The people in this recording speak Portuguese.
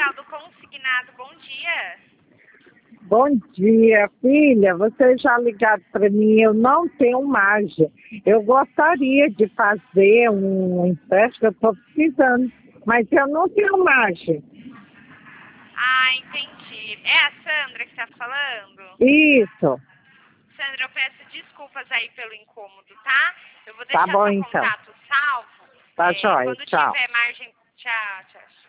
Central do Consignado, bom dia. Bom dia, filha. Você já ligado para mim? Eu não tenho margem. Eu gostaria de fazer um empréstimo, eu estou precisando, mas eu não tenho margem. Ah, entendi. É a Sandra que está falando? Isso. Sandra, eu peço desculpas aí pelo incômodo, tá? Eu vou Tá deixar bom, seu então. contato salvo. Tá joia. Quando Tchau. tiver margem... Tchau, tchau.